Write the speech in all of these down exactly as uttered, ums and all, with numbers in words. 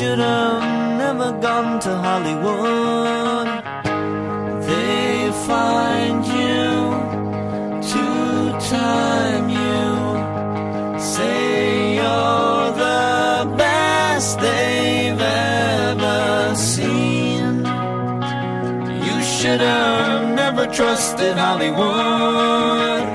should have never gone to Hollywood. They find you to time you, say you're the best they've ever seen. You should have never trusted Hollywood.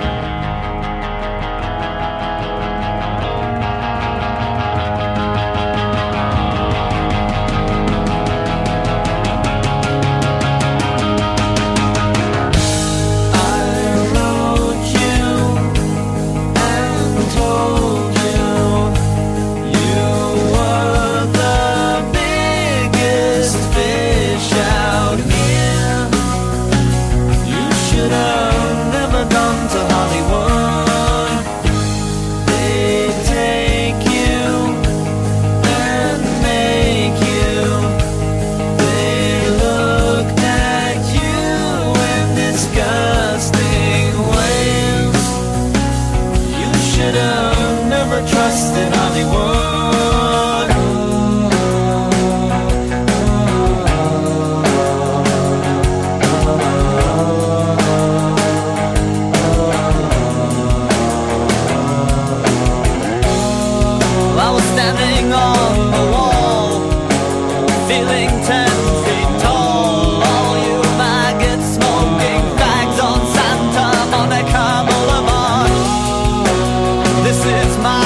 Trusted Hollywood. I was standing on the wall, feeling ten feet tall. All you maggots smoking fags on Santa Monica Boulevard. This is my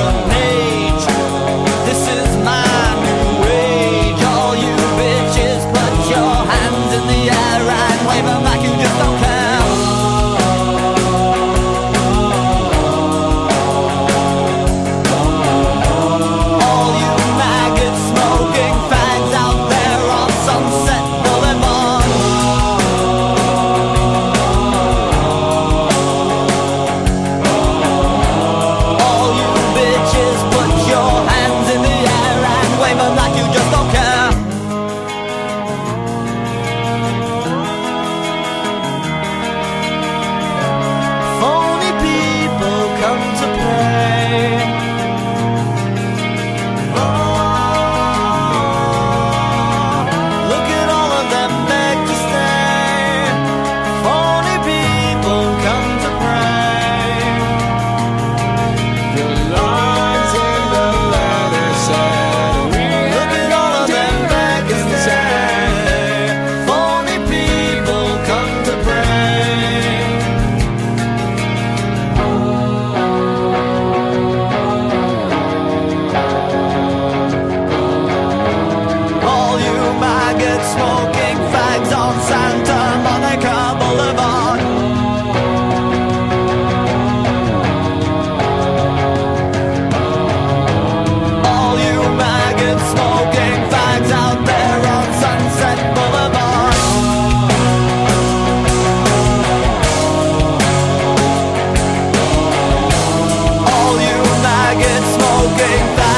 smoking fags on Santa Monica Boulevard. All you maggots smoking fags out there on Sunset Boulevard. All you maggots smoking fags